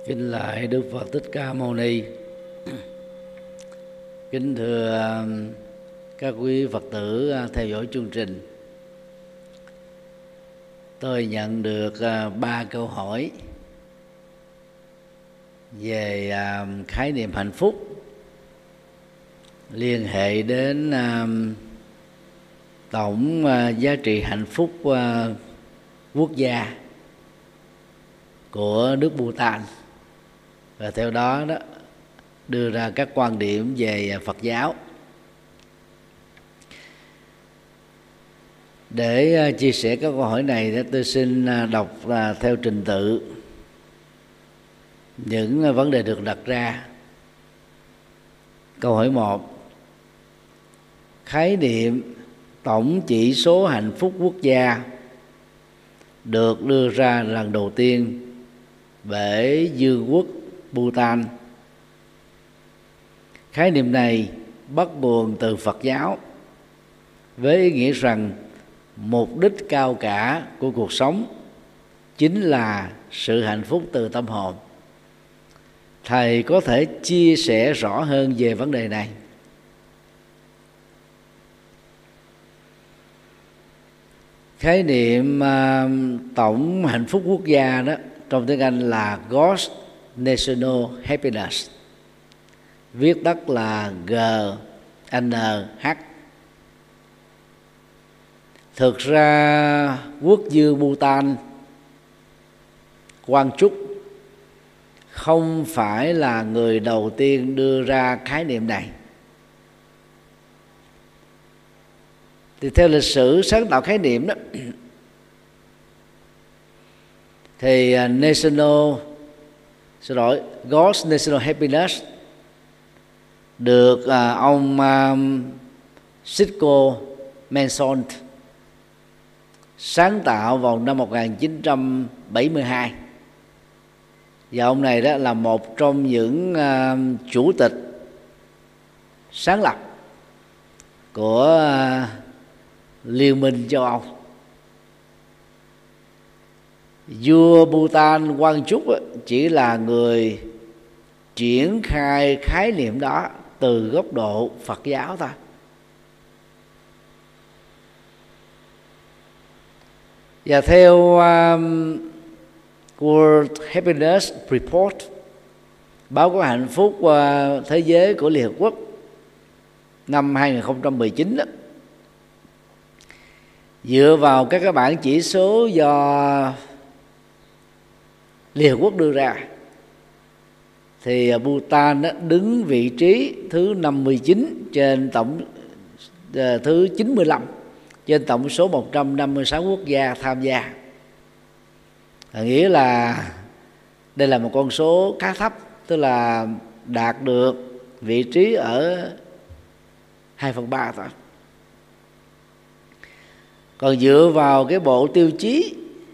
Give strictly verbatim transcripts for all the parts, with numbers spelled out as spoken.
Kính lạy Đức Phật Thích Ca Mâu Ni. Kính thưa các quý Phật tử theo dõi chương trình. Tôi nhận được ba câu hỏi về khái niệm hạnh phúc liên hệ đến tổng giá trị hạnh phúc quốc gia của nước Bhutan, và theo đó đó đưa ra các quan điểm về Phật giáo. Để chia sẻ các câu hỏi này, tôi xin đọc theo trình tự những vấn đề được đặt ra. Câu hỏi một: khái niệm tổng chỉ số hạnh phúc quốc gia được đưa ra lần đầu tiên bởi vương quốc Bhutan. Khái niệm này bắt nguồn từ Phật giáo với ý nghĩa rằng mục đích cao cả của cuộc sống chính là sự hạnh phúc từ tâm hồn. Thầy có thể chia sẻ rõ hơn về vấn đề này. Khái niệm uh, tổng hạnh phúc quốc gia đó trong tiếng Anh là God's National Happiness, viết tắt là G N H. Thực ra quốc vương Bhutan Quang Trúc không phải là người đầu tiên đưa ra khái niệm này. Thì theo lịch sử sáng tạo khái niệm đó, thì National, xin lỗi, God's National Happiness được uh, ông um, Sitco Manson sáng tạo vào năm một nghìn chín trăm bảy mươi hai, và ông này đó là một trong những uh, chủ tịch sáng lập của uh, Liên minh châu Âu. Vua Bhutan Quang Trúc chỉ là người triển khai khái niệm đó từ góc độ Phật giáo thôi. Và theo um, World Happiness Report, báo cáo hạnh phúc uh, thế giới của Liên Hợp Quốc năm hai không một chín đó, dựa vào các cái bảng chỉ số do Liên Hợp Quốc đưa ra, thì Bhutan đó đứng vị trí thứ năm mươi chín trên tổng thứ chín mươi lăm trên tổng số một trăm năm mươi sáu quốc gia tham gia. Nghĩa là đây là một con số khá thấp, tức là đạt được vị trí ở hai phần ba thôi. Còn dựa vào cái bộ tiêu chí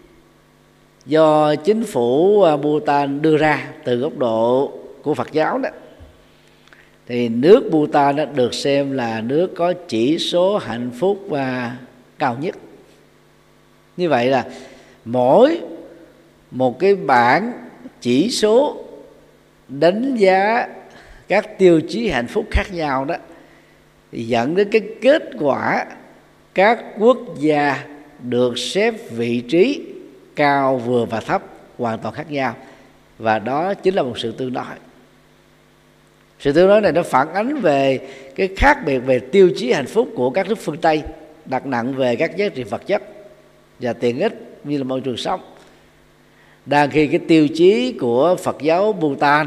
do chính phủ Bhutan đưa ra từ góc độ của Phật giáo đó, thì nước Bhutan đó được xem là nước có chỉ số hạnh phúc và cao nhất. Như vậy là mỗi một cái bảng chỉ số đánh giá các tiêu chí hạnh phúc khác nhau đó, thì dẫn đến cái kết quả các quốc gia được xếp vị trí cao, vừa và thấp hoàn toàn khác nhau. Và đó chính là một sự tương đối. Sự tương đối này nó phản ánh về cái khác biệt về tiêu chí hạnh phúc của các nước phương Tây, đặt nặng về các giá trị vật chất và tiện ích như là môi trường sống, đang khi cái tiêu chí của Phật giáo Bhutan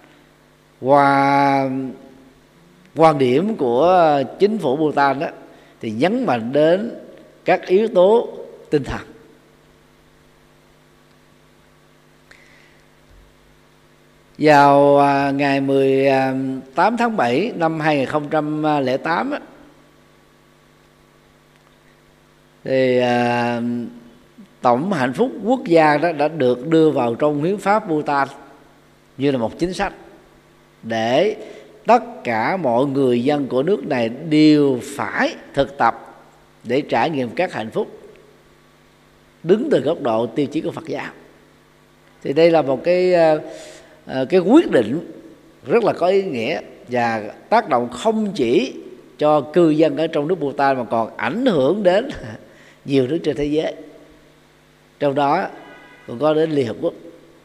qua quan điểm của chính phủ Bhutan đó thì nhấn mạnh đến các yếu tố tinh thần. Vào ngày mười tám tháng bảy năm hai không không tám á, thì à, tổng hạnh phúc quốc gia đó đã được đưa vào trong hiến pháp Bhutan như là một chính sách để tất cả mọi người dân của nước này đều phải thực tập để trải nghiệm các hạnh phúc đứng từ góc độ tiêu chí của Phật giáo. Thì đây là một cái cái quyết định rất là có ý nghĩa và tác động không chỉ cho cư dân ở trong nước Bhutan mà còn ảnh hưởng đến nhiều nước trên thế giới, trong đó còn có đến Liên Hợp Quốc.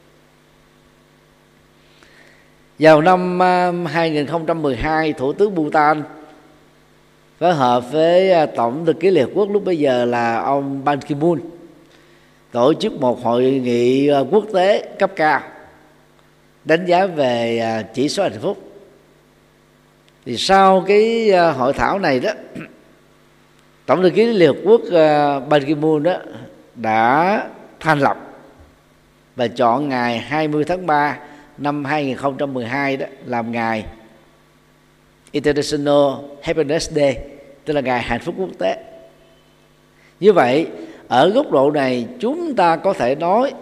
Vào năm hai không một hai, Thủ tướng Bhutan phối hợp với Tổng thư ký Liên Hợp Quốc lúc bấy giờ là ông Ban Ki-moon tổ chức một hội nghị quốc tế cấp cao đánh giá về chỉ số hạnh phúc. Thì sau cái hội thảo này đó, Tổng thư ký Liên Hợp Quốc Ban Ki-moon đó đã thành lập và chọn ngày hai mươi tháng ba năm hai không một hai đó làm ngày International Happiness Day, tức là ngày hạnh phúc quốc tế. Như vậy, ở góc độ này chúng ta có thể nói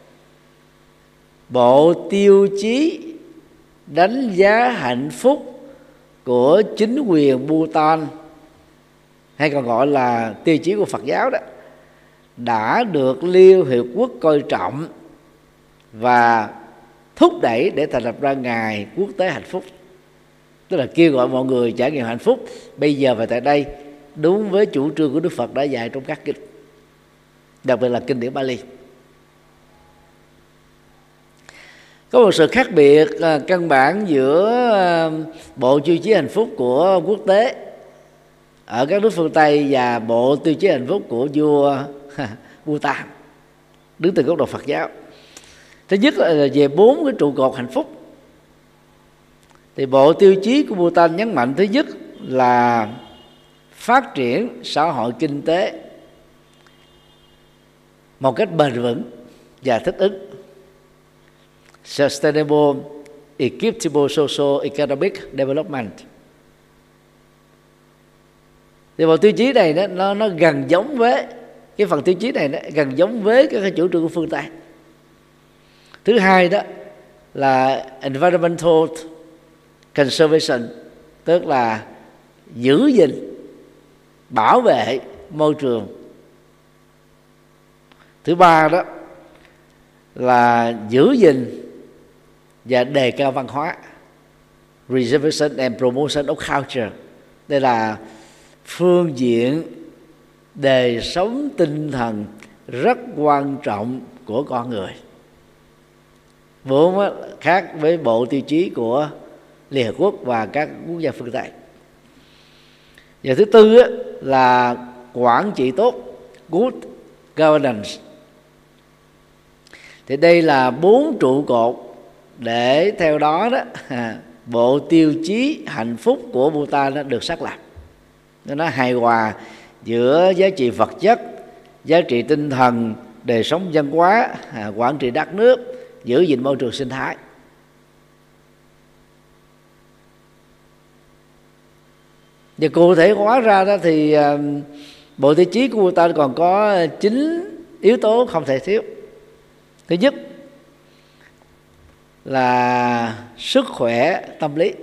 bộ tiêu chí đánh giá hạnh phúc của chính quyền Bhutan, hay còn gọi là tiêu chí của Phật giáo đó, đã được Liên Hiệp Quốc coi trọng và thúc đẩy để thành lập ra ngày quốc tế hạnh phúc, tức là kêu gọi mọi người trải nghiệm hạnh phúc bây giờ và tại đây, đúng với chủ trương của Đức Phật đã dạy trong các kinh, đặc biệt là kinh điển Bali. Có một sự khác biệt uh, căn bản giữa uh, bộ tiêu chí hạnh phúc của quốc tế ở các nước phương Tây và bộ tiêu chí hạnh phúc của vua Bhutan đứng từ góc độ Phật giáo. Thứ nhất là về bốn cái trụ cột hạnh phúc. Thì bộ tiêu chí của Bhutan nhấn mạnh thứ nhất là phát triển xã hội kinh tế một cách bền vững và thích ứng, Sustainable Equitable Social Economic Development. Thì bộ tiêu chí này đó, nó nó gần giống với cái phần tiêu chí này đó, gần giống với các cái chủ trương của phương Tây. Thứ hai đó là Environmental Conservation, tức là giữ gìn, bảo vệ môi trường. Thứ ba đó là giữ gìn và đề cao văn hóa, Preservation and Promotion of Culture. Đây là phương diện đời sống tinh thần rất quan trọng của con người, vốn khác với bộ tiêu chí của Liên Hợp Quốc và các quốc gia phương Tây. Và thứ tư là quản trị tốt, Good Governance. Thì đây là bốn trụ cột để theo đó đó bộ tiêu chí hạnh phúc của Bhutan nó được xác lập. Nó hài hòa giữa giá trị vật chất, giá trị tinh thần, đời sống văn hóa, quản trị đất nước, giữ gìn môi trường sinh thái. Và cụ thể hóa ra đó thì bộ tiêu chí của Bhutan còn có chín yếu tố không thể thiếu. Thứ nhất là sức khỏe tâm lý,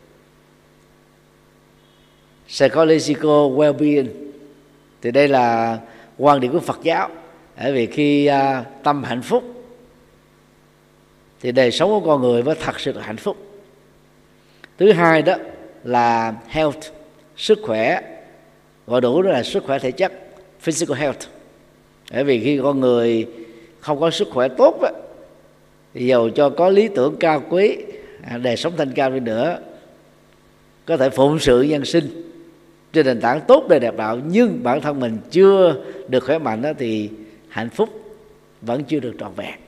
psychological well-being. Thì đây là quan điểm của Phật giáo, bởi vì khi uh, tâm hạnh phúc thì đời sống của con người mới thật sự là hạnh phúc. Thứ hai đó là health, sức khỏe, gọi đủ đó là sức khỏe thể chất, physical health. Bởi vì khi con người không có sức khỏe tốt đó, thì dầu cho có lý tưởng cao quý, đời sống thanh cao đi nữa, có thể phụng sự nhân sinh trên nền tảng tốt đời đẹp đạo, nhưng bản thân mình chưa được khỏe mạnh đó, thì hạnh phúc vẫn chưa được trọn vẹn.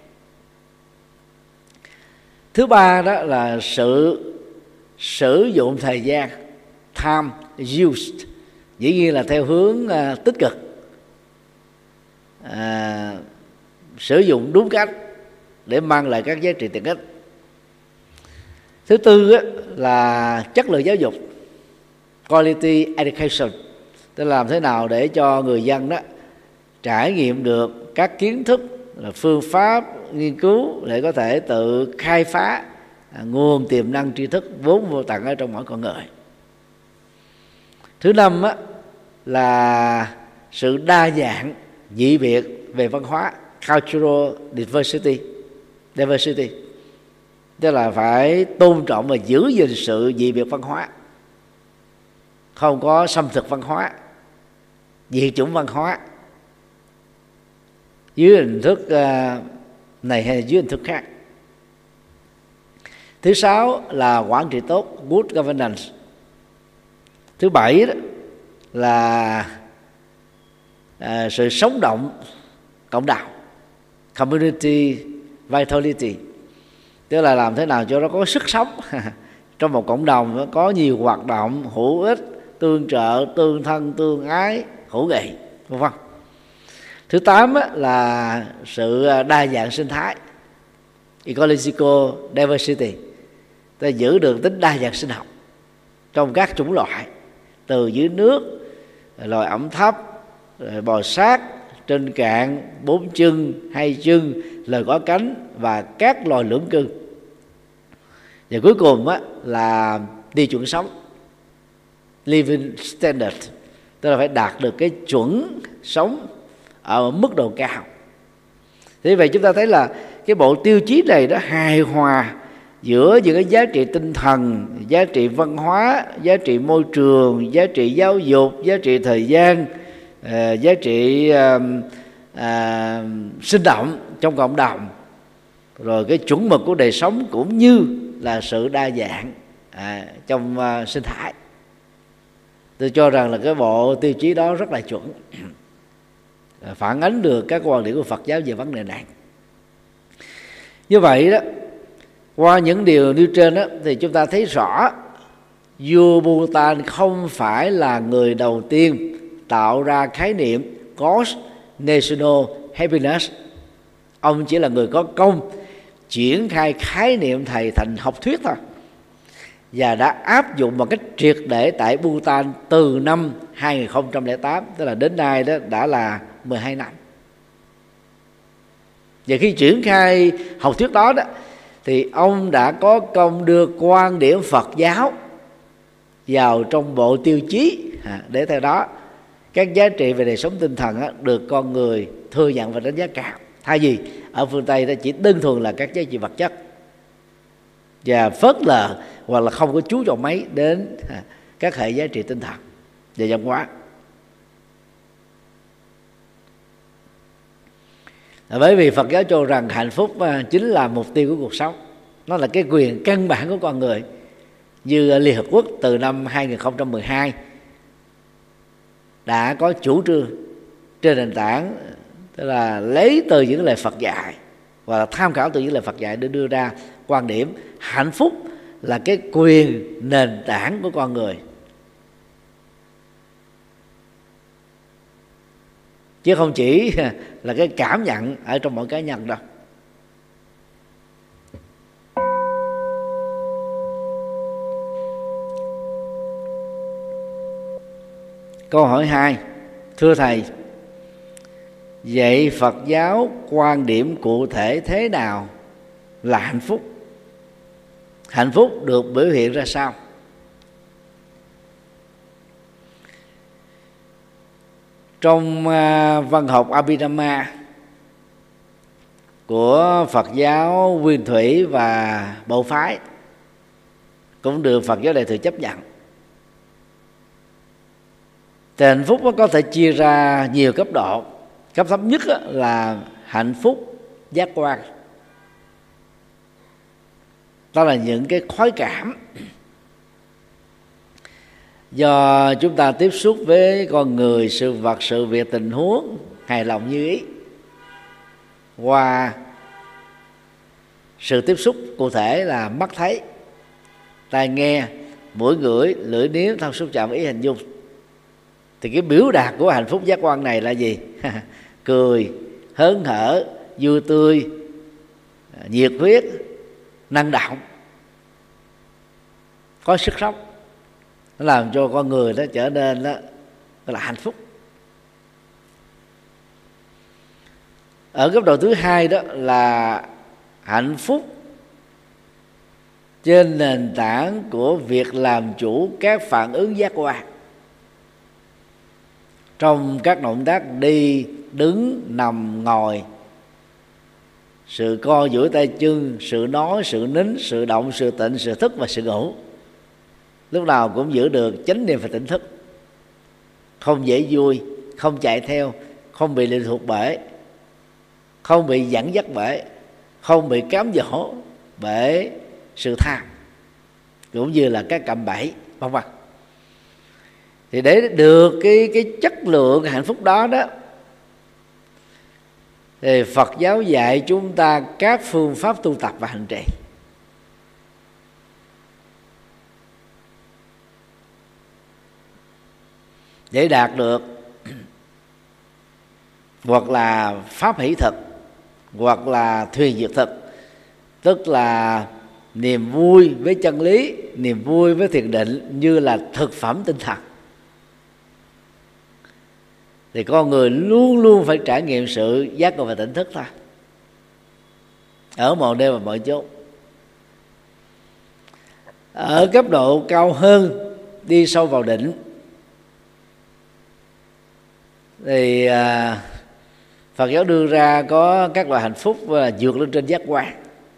Thứ ba đó là sự sử dụng thời gian, time used, dĩ nhiên là theo hướng uh, tích cực, uh, sử dụng đúng cách để mang lại các giá trị tiện ích. Thứ tư á, là chất lượng giáo dục, quality education, tức là làm thế nào để cho người dân đó trải nghiệm được các kiến thức, là phương pháp nghiên cứu để có thể tự khai phá nguồn tiềm năng tri thức vốn vô tận ở trong mỗi con người. Thứ năm á, là sự đa dạng dị biệt về văn hóa, cultural diversity, diversity. tức là phải tôn trọng và giữ gìn sự dị biệt văn hóa, không có xâm thực văn hóa, diệt chủng văn hóa dưới hình thức này hay dưới hình thức khác. Thứ sáu là quản trị tốt, good governance. Thứ bảy đó là à, sự sống động cộng đồng, community vitality, tức là làm thế nào cho nó có sức sống trong một cộng đồng, nó có nhiều hoạt động hữu ích, tương trợ, tương thân, tương ái, hữu nghị, vân vân. Thứ tám là sự đa dạng sinh thái, ecological diversity, ta giữ được tính đa dạng sinh học trong các chủng loại, từ dưới nước, loài ẩm thấp, bò sát, trên cạn, bốn chân, hai chân, loài có cánh và các loài lưỡng cư. Và cuối cùng á, là tiêu chuẩn sống, living standard, tức là phải đạt được cái chuẩn sống ở mức độ cao. Thế vậy chúng ta thấy là cái bộ tiêu chí này nó hài hòa giữa những cái giá trị tinh thần, giá trị văn hóa, giá trị môi trường, giá trị giáo dục, giá trị thời gian, uh, giá trị uh, uh, sinh động trong cộng đồng, rồi cái chuẩn mực của đời sống cũng như là sự đa dạng à, trong uh, sinh thái. Tôi cho rằng là cái bộ tiêu chí đó rất là chuẩn, phản ánh được các quan điểm của Phật giáo về vấn đề này. Như vậy đó, qua những điều nêu trên đó, thì chúng ta thấy rõ vua Bhutan không phải là người đầu tiên tạo ra khái niệm Gross National Happiness. Ông chỉ là người có công triển khai khái niệm thầy thành học thuyết thôi, và đã áp dụng một cách triệt để tại Bhutan từ năm hai nghìn không trăm lẻ tám, tức là đến nay đó đã là mười hai năm. Và khi triển khai học thuyết đó đó, thì ông đã có công đưa quan điểm Phật giáo vào trong bộ tiêu chí, để theo đó các giá trị về đời sống tinh thần được con người thừa nhận và đánh giá cao, thay vì ở phương Tây đó chỉ đơn thuần là các giá trị vật chất và phớt lờ hoặc là không có chú trọng mấy đến các hệ giá trị tinh thần và văn hóa. Bởi vì Phật giáo cho rằng hạnh phúc chính là mục tiêu của cuộc sống, nó là cái quyền căn bản của con người. Như Liên Hợp Quốc từ năm hai nghìn không trăm mười hai đã có chủ trương trên nền tảng, tức là lấy từ những lời Phật dạy và là tham khảo từ những lời Phật dạy để đưa ra quan điểm hạnh phúc là cái quyền nền tảng của con người, chứ không chỉ là cái cảm nhận ở trong mỗi cá nhân đâu. Câu hỏi hai: thưa thầy, vậy Phật giáo quan điểm cụ thể thế nào là hạnh phúc? Hạnh phúc được biểu hiện ra sao? Trong uh, văn học Abhidhamma của Phật giáo Nguyên Thủy và Bộ Phái cũng được Phật giáo Đại Thừa chấp nhận. Thì hạnh phúc có thể chia ra nhiều cấp độ. Cấp thấp nhất là hạnh phúc giác quan, đó là những cái khoái cảm do chúng ta tiếp xúc với con người, sự vật, sự việc, tình huống hài lòng như ý qua sự tiếp xúc cụ thể là mắt thấy, tai nghe, mũi ngửi, lưỡi nếm, thân xúc chạm, ý hình dung. Thì cái biểu đạt của hạnh phúc giác quan này là gì? Cười, hớn hở, vui tươi, nhiệt huyết, năng động, có sức sống, nó làm cho con người nó trở nên đó là hạnh phúc. Ở cấp độ thứ hai đó là hạnh phúc trên nền tảng của việc làm chủ các phản ứng giác quan trong các động tác đi, đứng, nằm, ngồi, sự co duỗi tay chân, sự nói, sự nín, sự động, sự tịnh, sự thức và sự ngủ. Lúc nào cũng giữ được chánh niệm và tỉnh thức, không dễ vui, không chạy theo, không bị lệ thuộc bởi, không bị dẫn dắt bởi, không bị cám dỗ bởi sự tham, cũng như là các cạm bẫy vân vân. Thì để được cái cái chất lượng hạnh phúc đó đó, thì Phật giáo dạy chúng ta các phương pháp tu tập và hành trì. Để đạt được hoặc là pháp hỷ thực, hoặc là thuyền diệt thực, tức là niềm vui với chân lý, niềm vui với thiền định như là thực phẩm tinh thần, thì con người luôn luôn phải trải nghiệm sự giác ngộ và tỉnh thức thôi, ở mọi nơi và mọi chỗ. Ở cấp độ cao hơn, đi sâu vào định, thì à, Phật giáo đưa ra có các loại hạnh phúc và vượt lên trên giác quan,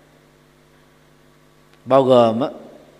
bao gồm á,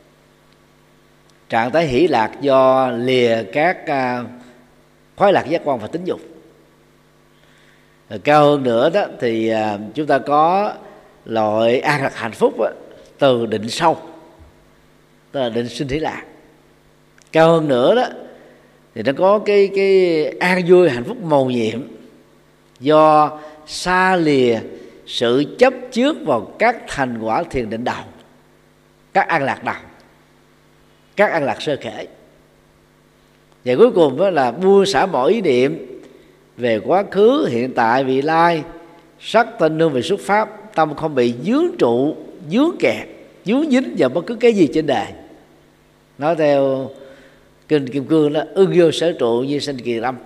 trạng thái hỷ lạc do lìa các à, khoái lạc giác quan và tính dục. Rồi cao hơn nữa đó thì à, chúng ta có loại an lạc hạnh phúc á, từ định sâu, tức là định sinh hỷ lạc. Cao hơn nữa đó thì nó có cái cái an vui hạnh phúc mầu nhiệm do xa lìa sự chấp trước vào các thành quả thiền định đầu, các an lạc đầu, các an lạc sơ khởi. Và cuối cùng đó là buông xả mọi ý niệm về quá khứ, hiện tại, vị lai, sắc, tên, hương, vị, xuất pháp. Tâm không bị dướng trụ, dướng kẹt, dướng dính vào bất cứ cái gì trên đời. Nói theo kinh Kim Cương đó, ưng vô sở trụ như sinh kỳ lâm.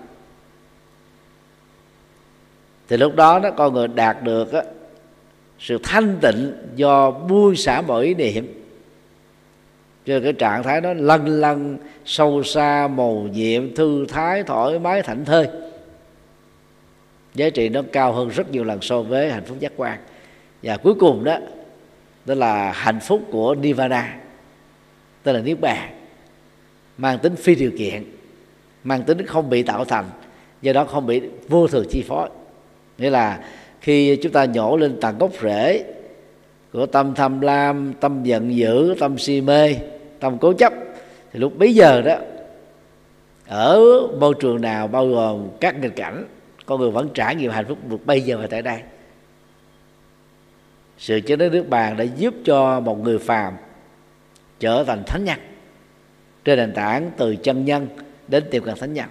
Thì lúc đó đó con người đạt được đó, sự thanh tịnh do buông xả mọi ý niệm. Cho nên cái trạng thái đó lân lân, sâu xa, mầu nhiệm, thư thái, thoải mái, thảnh thơi. Giá trị nó cao hơn rất nhiều lần so với hạnh phúc giác quan. Và cuối cùng đó, đó là hạnh phúc của Nirvana, tức là Niết Bàn, mang tính phi điều kiện, mang tính không bị tạo thành, do đó không bị vô thường chi phối. Nghĩa là khi chúng ta nhổ lên tận gốc rễ của tâm tham lam, tâm giận dữ, tâm si mê, tâm cố chấp, thì lúc bấy giờ đó, ở môi trường nào bao gồm các nghịch cảnh, con người vẫn trải nghiệm hạnh phúc được bây giờ và tại đây. Sự chứng đắc Niết Bàn đã giúp cho một người phàm trở thành thánh nhân trên nền tảng từ chân nhân đến tiệm cận thánh nhân.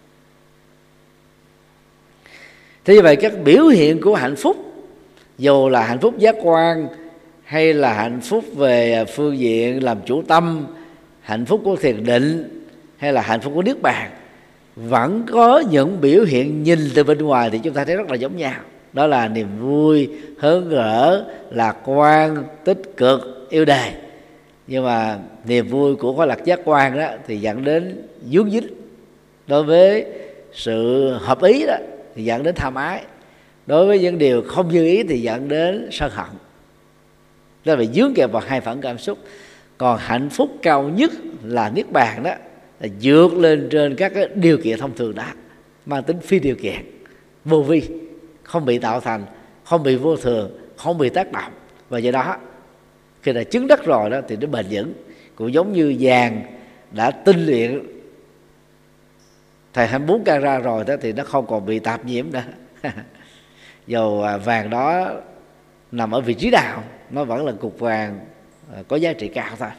Thế như vậy các biểu hiện của hạnh phúc, dù là hạnh phúc giác quan hay là hạnh phúc về phương diện làm chủ tâm, hạnh phúc của thiền định hay là hạnh phúc của Niết Bàn, vẫn có những biểu hiện nhìn từ bên ngoài thì chúng ta thấy rất là giống nhau. Đó là niềm vui, hớn hở, lạc quan, tích cực, yêu đời. Nhưng mà niềm vui của khoái lạc giác quan đó thì dẫn đến dướng dính. Đối với sự hợp ý đó thì dẫn đến tham ái. Đối với những điều không như ý thì dẫn đến sân hận. Đó là bị dướng kẹp vào hai phản cảm xúc. Còn hạnh phúc cao nhất là Niết Bàn đó, là vượt lên trên các cái điều kiện thông thường đó, mang tính phi điều kiện, vô vi, không bị tạo thành, không bị vô thường, không bị tác động. Và do đó khi đã chứng đắc rồi đó thì nó bền vững. Cũng giống như vàng đã tinh luyện thầy hai mươi bốn carat rồi đó thì nó không còn bị tạp nhiễm nữa. Dầu vàng đó nằm ở vị trí nào, nó vẫn là cục vàng có giá trị cao thôi.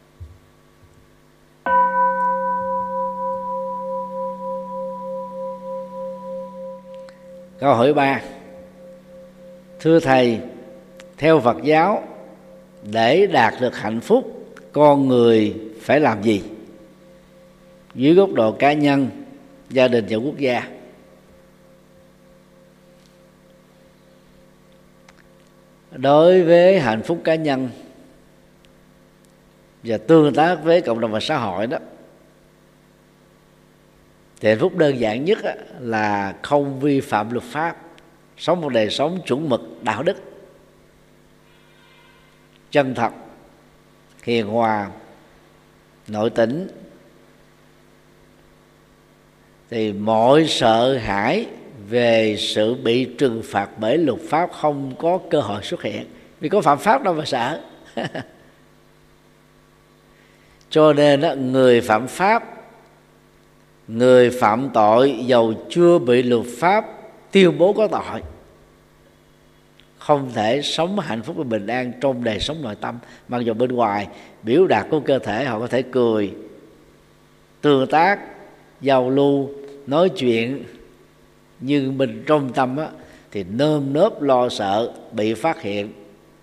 Câu hỏi ba: thưa thầy, theo Phật giáo, để đạt được hạnh phúc, con người phải làm gì dưới góc độ cá nhân, gia đình và quốc gia? Đối với hạnh phúc cá nhân và tương tác với cộng đồng và xã hội đó, thì hạnh phúc đơn giản nhất là không vi phạm luật pháp, sống một đời sống chuẩn mực đạo đức. chân thật, hiền hòa, nội tỉnh, thì mọi sợ hãi về sự bị trừng phạt bởi luật pháp không có cơ hội xuất hiện, vì có phạm pháp đâu mà sợ. Cho nên đó, người phạm pháp, người phạm tội dầu chưa bị luật pháp tuyên bố có tội, không thể sống hạnh phúc và bình an trong đời sống nội tâm. Mặc dù bên ngoài biểu đạt của cơ thể họ có thể cười, tương tác, giao lưu, nói chuyện, nhưng bên trong tâm á, thì nơm nớp lo sợ bị phát hiện,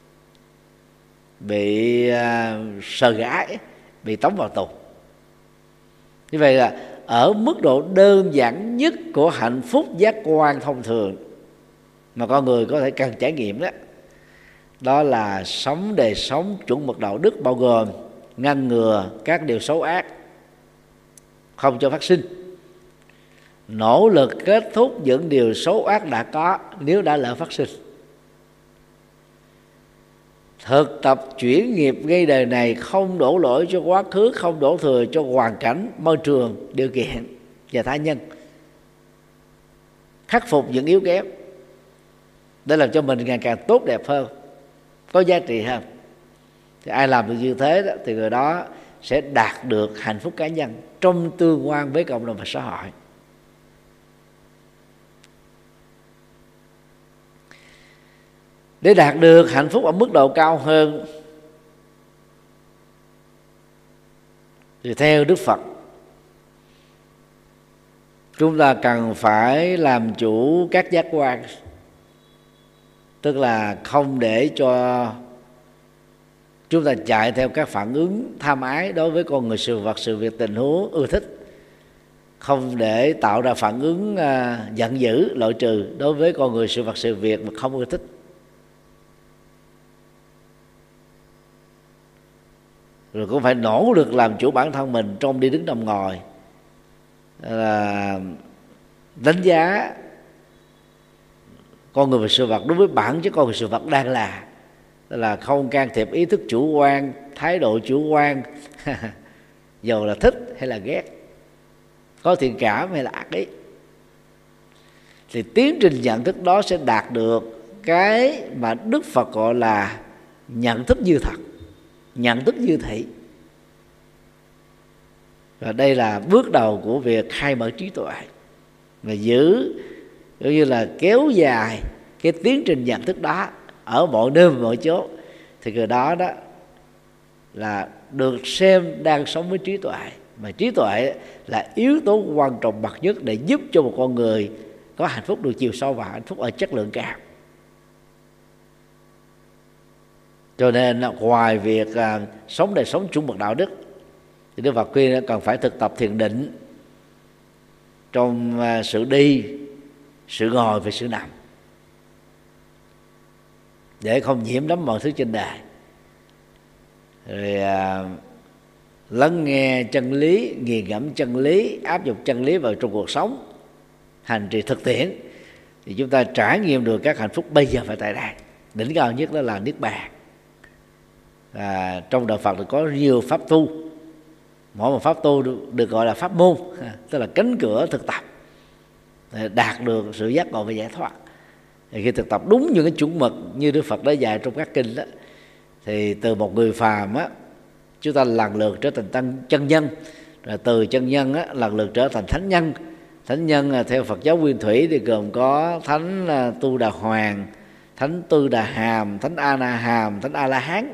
bị uh, sợ gãi, bị tống vào tù. Như vậy là ở mức độ đơn giản nhất của hạnh phúc giác quan thông thường mà con người có thể cần trải nghiệm đó, đó là sống đời sống chuẩn mực đạo đức, bao gồm ngăn ngừa các điều xấu ác không cho phát sinh, nỗ lực kết thúc những điều xấu ác đã có nếu đã lỡ phát sinh, thực tập chuyển nghiệp gây đời này, không đổ lỗi cho quá khứ, không đổ thừa cho hoàn cảnh, môi trường, điều kiện và tha nhân, khắc phục những yếu kém để làm cho mình ngày càng tốt đẹp hơn, có giá trị hơn. Thì ai làm được như thế đó, thì người đó sẽ đạt được hạnh phúc cá nhân trong tương quan với cộng đồng và xã hội. Để đạt được hạnh phúc ở mức độ cao hơn thì theo Đức Phật, chúng ta cần phải làm chủ các giác quan, tức là không để cho chúng ta chạy theo các phản ứng tham ái đối với con người, sự vật, sự việc, tình huống ưa thích, không để tạo ra phản ứng uh, giận dữ, loại trừ đối với con người, sự vật, sự việc mà không ưa thích. Rồi cũng phải nỗ lực làm chủ bản thân mình trong đi đứng nằm ngồi, là đánh giá con người và sự vật đối với bản chất con người sự vật đang là, tức là không can thiệp ý thức chủ quan, thái độ chủ quan dầu là thích hay là ghét, có thiện cảm hay là ác ý. Thì tiến trình nhận thức đó sẽ đạt được cái mà Đức Phật gọi là nhận thức như thật, nhận thức như thị. Và đây là bước đầu của việc khai mở trí tuệ và giữ cũng như là kéo dài cái tiến trình nhận thức đó ở mọi nơi mọi chỗ, thì người đó đó là được xem đang sống với trí tuệ. Mà trí tuệ là yếu tố quan trọng bậc nhất để giúp cho một con người có hạnh phúc được chiều sâu và hạnh phúc ở chất lượng cao. Cho nên ngoài việc à, sống đời sống chuẩn mực đạo đức, thì Đức Phật khuyên cần phải thực tập thiền định trong à, sự đi, sự ngồi và sự nằm, để không nhiễm đắm mọi thứ trên đời. Rồi à, lắng nghe chân lý, nghiền ngẫm chân lý, áp dụng chân lý vào trong cuộc sống, hành trì thực tiễn, thì chúng ta trải nghiệm được các hạnh phúc bây giờ và tại đây. Đỉnh cao nhất đó là niết bàn. À, trong đạo Phật thì có nhiều pháp tu, mỗi một pháp tu được, được gọi là pháp môn, tức là cánh cửa thực tập để đạt được sự giác ngộ và giải thoát. Thì khi thực tập đúng những cái chuẩn mực như Đức Phật đã dạy trong các kinh đó, thì từ một người phàm á, chúng ta lần lượt trở thành tăng chân nhân, rồi từ chân nhân á, lần lượt trở thành thánh nhân. Thánh nhân theo Phật giáo Nguyên Thủy thì gồm có thánh Tu Đà Hoàng, thánh Tư Đà Hàm, thánh A Na Hàm, thánh A La Hán.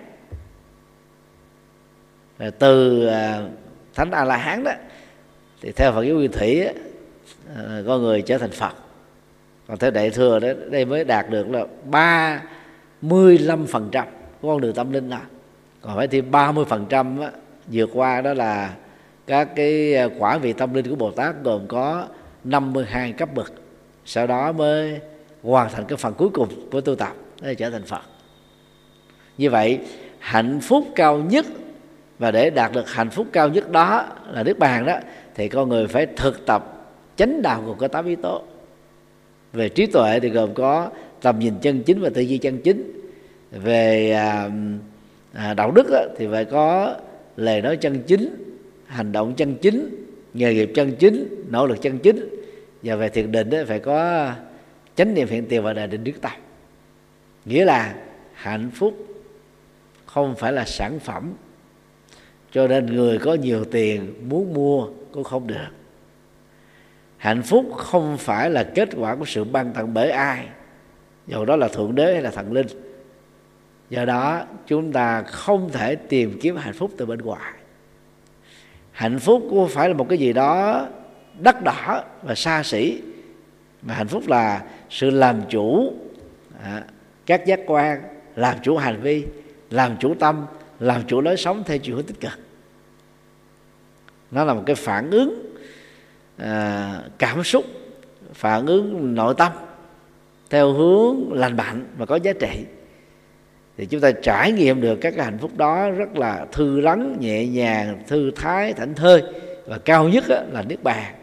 Rồi từ thánh A La Hán đó thì theo Phật giáo Nguyên Thủy á, con người trở thành Phật. Còn theo Đại Thừa đó, đây mới đạt được là ba mươi lăm phần trăm của con đường tâm linh đó. Còn phải thêm ba mươi phần trăm á, vượt qua đó là các cái quả vị tâm linh của Bồ Tát, gồm có năm mươi hai cấp bậc. Sau đó mới hoàn thành cái phần cuối cùng của tu tập, để trở thành Phật. Như vậy hạnh phúc cao nhất, và để đạt được hạnh phúc cao nhất đó là niết bàn đó, thì con người phải thực tập chánh đạo gồm có tám yếu tố. Về trí tuệ thì gồm có tầm nhìn chân chính và tư duy chân chính. Về à, À, đạo đức á, thì phải có lời nói chân chính, hành động chân chính, nghề nghiệp chân chính, nỗ lực chân chính. Và về thiền định á, phải có chánh niệm hiện tiền và đại định đức tâm. Nghĩa là hạnh phúc không phải là sản phẩm, cho nên người có nhiều tiền muốn mua cũng không được. Hạnh phúc không phải là kết quả của sự ban tặng bởi ai, dù đó là Thượng Đế hay là thần linh. Do đó chúng ta không thể tìm kiếm hạnh phúc từ bên ngoài. Hạnh phúc không phải là một cái gì đó đắt đỏ và xa xỉ, mà hạnh phúc là sự làm chủ à, các giác quan, làm chủ hành vi, làm chủ tâm, làm chủ lối sống theo chiều hướng tích cực. Nó là một cái phản ứng à, cảm xúc, phản ứng nội tâm theo hướng lành mạnh và có giá trị. Thì chúng ta trải nghiệm được các cái hạnh phúc đó rất là thư lắng, nhẹ nhàng, thư thái, thảnh thơi, và cao nhất là niết bàn.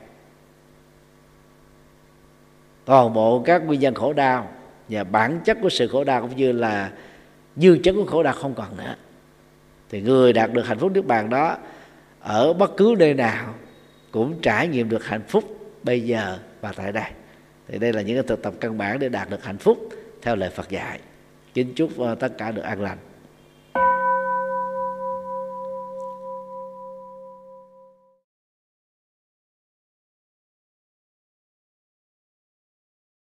Toàn bộ các nguyên nhân khổ đau và bản chất của sự khổ đau cũng như là dư chất của khổ đau không còn nữa, thì người đạt được hạnh phúc niết bàn đó ở bất cứ nơi nào cũng trải nghiệm được hạnh phúc bây giờ và tại đây. Thì đây là những cái thực tập căn bản để đạt được hạnh phúc theo lời Phật dạy. Kính chúc tất cả được an lành.